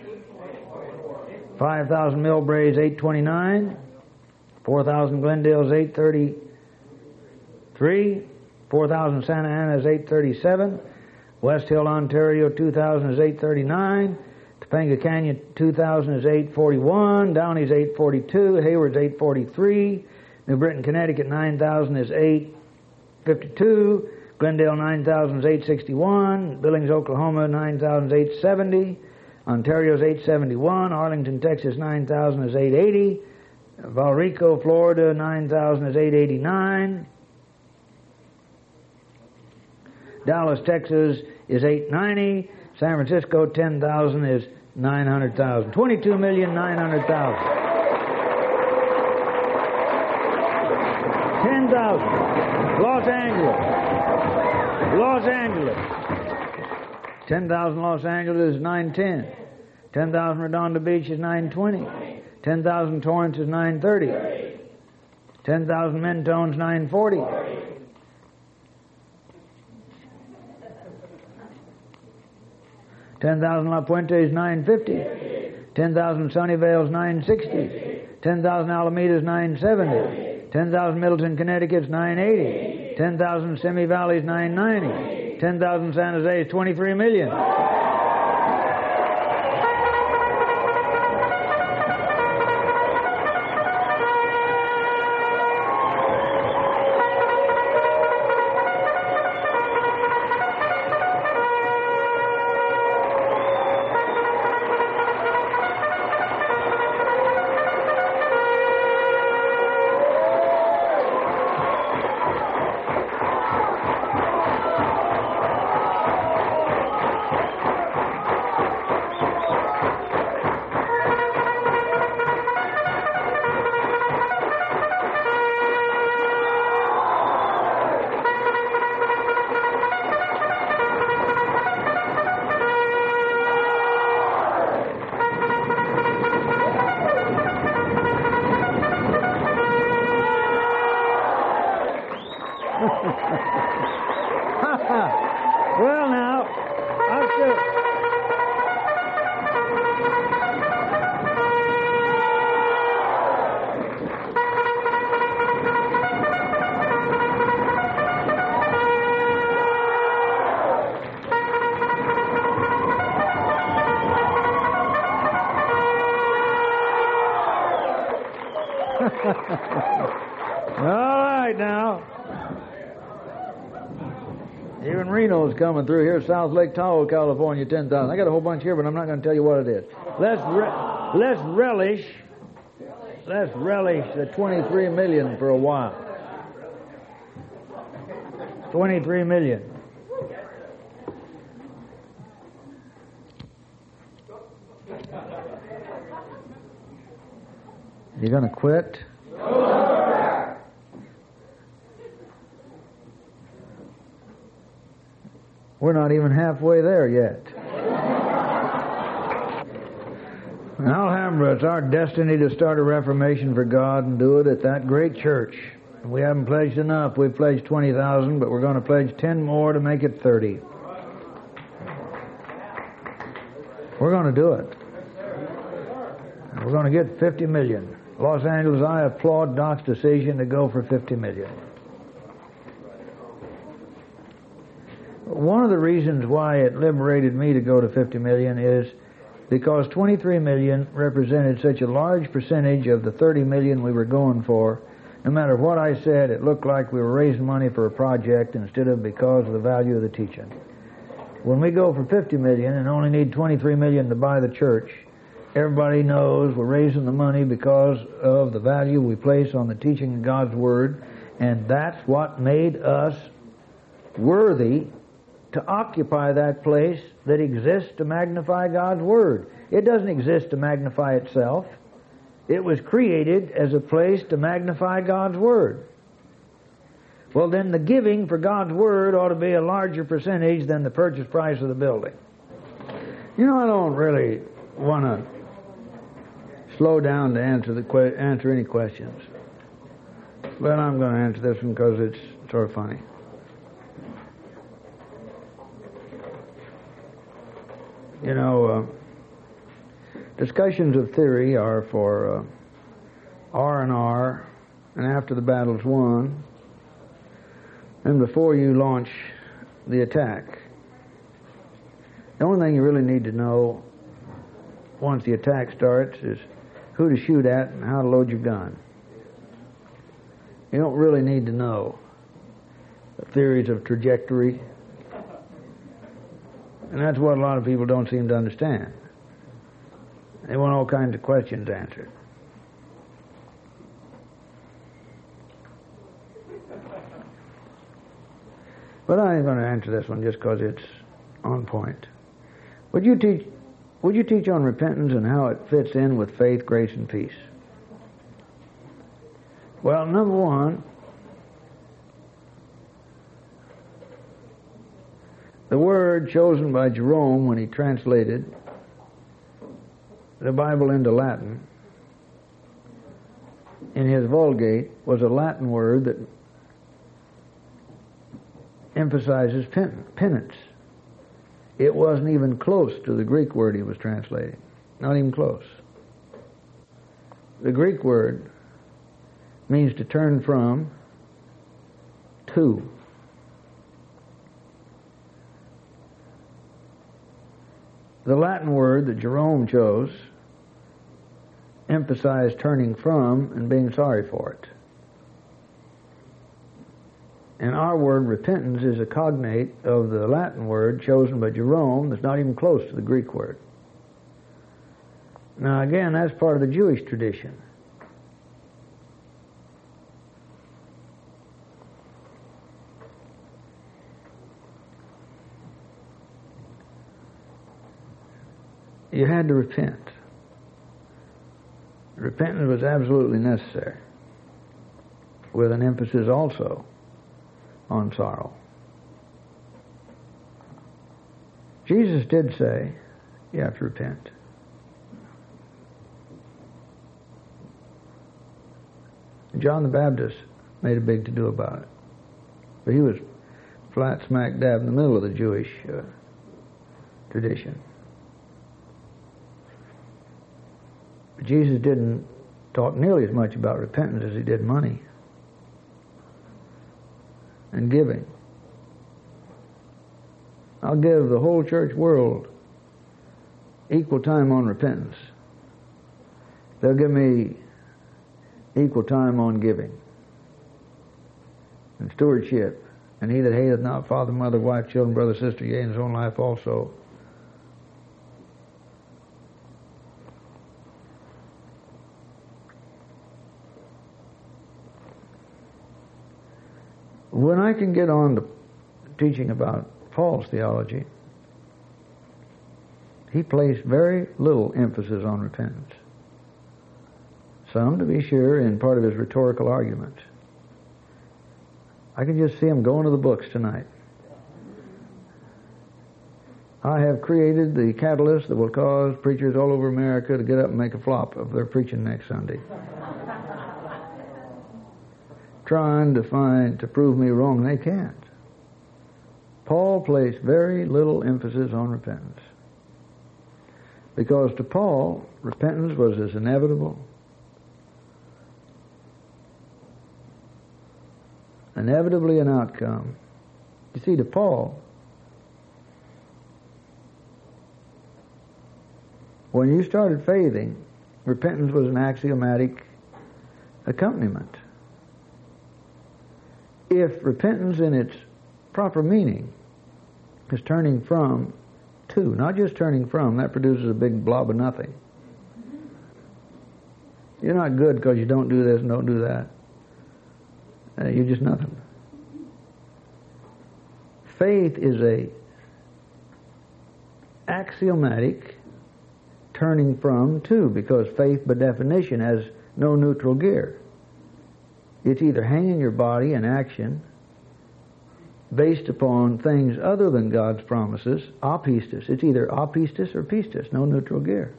five thousand Millbrae is eight twenty-nine. four thousand Glendale is eight thirty-three. four thousand Santa Ana is eight thirty-seven. West Hill, Ontario two thousand is eight thirty-nine. Topanga Canyon two thousand is eight forty-one. Downey's eight forty-two. Hayward's eight forty-three. New Britain, Connecticut nine thousand is eight fifty-two. Glendale nine thousand is eight sixty-one. Billings, Oklahoma nine thousand is eight seventy. Ontario's eight seventy-one. Arlington, Texas nine thousand is eight eighty. Valrico, Florida nine thousand is eight eighty-nine. Dallas, Texas is eight ninety. San Francisco ten thousand is nine hundred thousand. twenty-two million nine hundred thousand. ten thousand. Los Angeles. Los Angeles. ten thousand Los Angeles is nine ten. ten thousand Redondo Beach is nine twenty. ten thousand Torrance is nine thirty. ten thousand Mentone is nine forty. ten thousand La Puente is nine fifty. ten thousand Sunnyvale is nine sixty. ten thousand Alameda is nine seventy. ten thousand Middleton, Connecticut is nine eighty. ten thousand Simi Valley is nine ninety. ten thousand San Jose is twenty-three million. Well, now, I'll still... All right, now. Even Reno's coming through here, South Lake Tahoe, California, ten thousand. I got a whole bunch here, but I'm not going to tell you what it is. Let's re- let's relish, let's relish the twenty-three million for a while. twenty-three million. You going to quit? We're not even halfway there yet. In Alhambra, it's our destiny to start a reformation for God and do it at that great church. We haven't pledged enough. We've pledged twenty thousand, but we're going to pledge ten more to make it thirty. We're going to do it. And we're going to get fifty million. Los Angeles, I applaud Doc's decision to go for fifty million. One of the reasons why it liberated me to go to fifty million is because twenty-three million represented such a large percentage of the thirty million we were going for. No matter what I said, it looked like we were raising money for a project instead of because of the value of the teaching. When we go for fifty million and only need twenty-three million to buy the church, everybody knows we're raising the money because of the value we place on the teaching of God's Word, and that's what made us worthy to occupy that place that exists to magnify God's Word. It doesn't exist to magnify itself. It was created as a place to magnify God's Word. Well, then the giving for God's Word ought to be a larger percentage than the purchase price of the building. You know, I don't really want to slow down to answer the que- answer any questions, but I'm going to answer this one because it's sort of funny. You know, uh, discussions of theory are for uh, R and R, and after the battle's won, and before you launch the attack. The only thing you really need to know once the attack starts is who to shoot at and how to load your gun. You don't really need to know the theories of trajectory. And that's what a lot of people don't seem to understand. They want all kinds of questions answered. But I ain't going to answer this one just because it's on point. Would you teach? Would you teach on repentance and how it fits in with faith, grace, and peace? Well, number one, The word chosen by Jerome when he translated the Bible into Latin in his Vulgate was a Latin word that emphasizes penance. It wasn't even close to the Greek word he was translating. Not even close. The Greek word means to turn from, to. The Latin word that Jerome chose emphasized turning from and being sorry for it. And our word repentance is a cognate of the Latin word chosen by Jerome that's not even close to the Greek word. Now again, that's part of the Jewish tradition. You had to repent. Repentance was absolutely necessary, with an emphasis also on sorrow. Jesus did say, you have to repent. John the Baptist made a big to-do about it. But he was flat smack dab in the middle of the Jewish uh, tradition. But Jesus didn't talk nearly as much about repentance as he did money and giving. I'll give the whole church world equal time on repentance. They'll give me equal time on giving and stewardship. And he that hateth not father, mother, wife, children, brother, sister, yea, in his own life also. When I can get on to teaching about Paul's theology, he placed very little emphasis on repentance. Some, to be sure, in part of his rhetorical arguments. I can just see him going to the books tonight. I have created the catalyst that will cause preachers all over America to get up and make a flop of their preaching next Sunday. Trying to find, to prove me wrong, they can't. Paul placed very little emphasis on repentance. Because to Paul, repentance was as inevitable, inevitably an outcome. You see, to Paul, when you started faithing, repentance was an axiomatic accompaniment. If repentance in its proper meaning is turning from to, not just turning from, that produces a big blob of nothing. You're not good because you don't do this and don't do that. Uh, you're just nothing. Faith is a axiomatic turning from to, because faith by definition has no neutral gear. It's either hanging your body in action based upon things other than God's promises, apistis. It's either apistis or pistis, no neutral gear.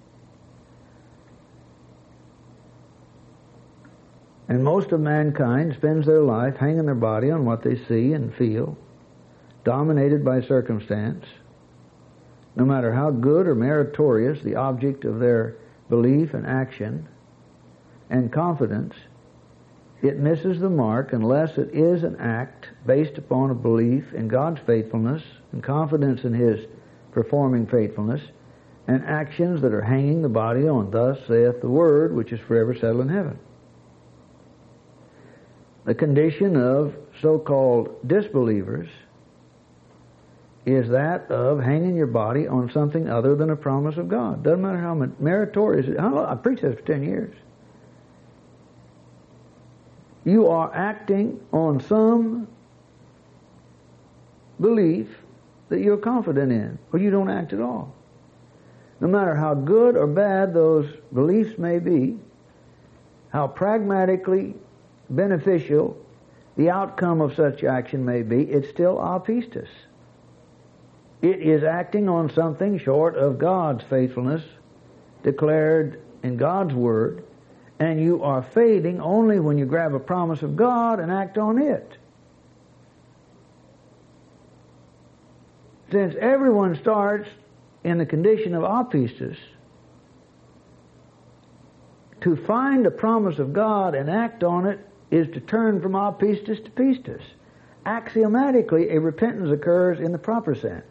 And most of mankind spends their life hanging their body on what they see and feel, dominated by circumstance. No matter how good or meritorious the object of their belief and action and confidence, it misses the mark unless it is an act based upon a belief in God's faithfulness and confidence in His performing faithfulness, and actions that are hanging the body on, thus saith the Word, which is forever settled in heaven. The condition of so-called disbelievers is that of hanging your body on something other than a promise of God. Doesn't matter how meritorious it is. I've preached this for ten years. You are acting on some belief that you're confident in, or you don't act at all. No matter how good or bad those beliefs may be, how pragmatically beneficial the outcome of such action may be, it's still apistis. It is acting on something short of God's faithfulness declared in God's Word, and you are fading only when you grab a promise of God and act on it. Since everyone starts in the condition of apistus, to find a promise of God and act on it is to turn from apistus to pistis. Axiomatically, a repentance occurs in the proper sense.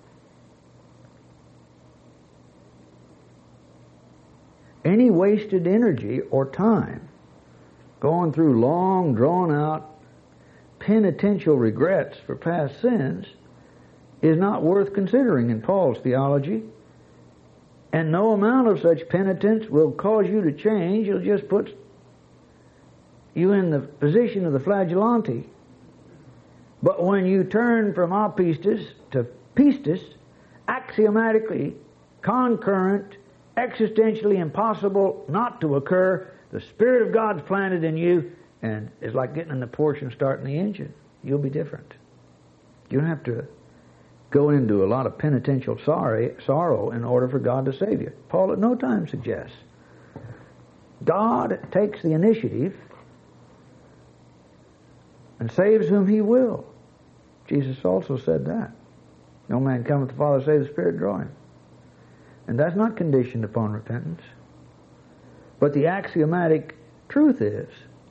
Any wasted energy or time going through long, drawn-out penitential regrets for past sins is not worth considering in Paul's theology. And no amount of such penitence will cause you to change. It'll just put you in the position of the flagellante. But when you turn from apistus to pistis, axiomatically concurrent, existentially impossible not to occur, the Spirit of God's planted in you, and it's like getting in the Porsche and starting the engine. You'll be different. You don't have to go into a lot of penitential sorry, sorrow in order for God to save you. Paul at no time suggests. God takes the initiative and saves whom He will. Jesus also said that. No man cometh to the Father save the Spirit draw him. And that's not conditioned upon repentance. But the axiomatic truth is,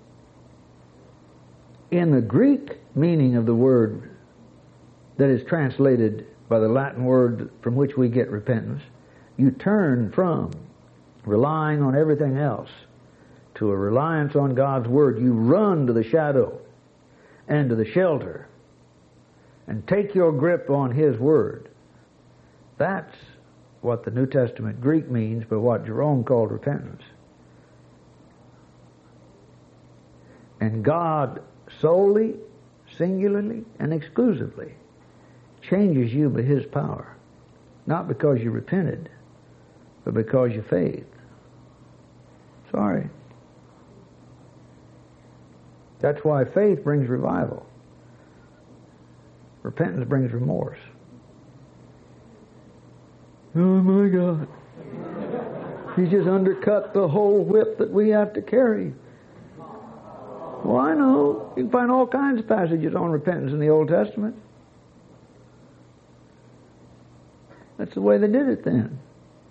in the Greek meaning of the word that is translated by the Latin word from which we get repentance, you turn from relying on everything else to a reliance on God's Word. You run to the shadow and to the shelter and take your grip on His Word. That's what the New Testament Greek means by what Jerome called repentance. And God solely, singularly, and exclusively changes you by His power. Not because you repented, but because you faith. Sorry. That's why faith brings revival. Repentance brings remorse. Oh my God. He just undercut the whole whip that we have to carry. Well, I know. You can find all kinds of passages on repentance in the Old Testament. That's the way they did it then.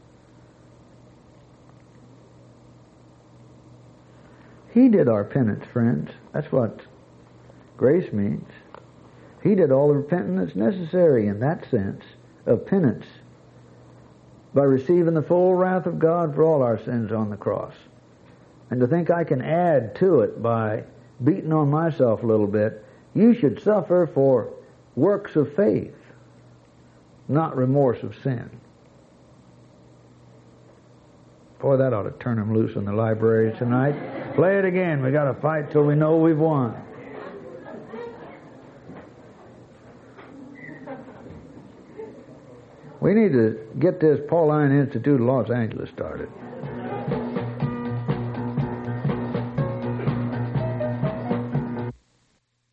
He did our penance, friends. That's what grace means. He did all the repentance that's necessary in that sense of penance by receiving the full wrath of God for all our sins on the cross. And to think I can add to it by beating on myself a little bit, you should suffer for works of faith, not remorse of sin. Boy, that ought to turn them loose in the library tonight. Play it again. We got to fight till we know we've won. We need to get this Pauline Institute of Los Angeles started.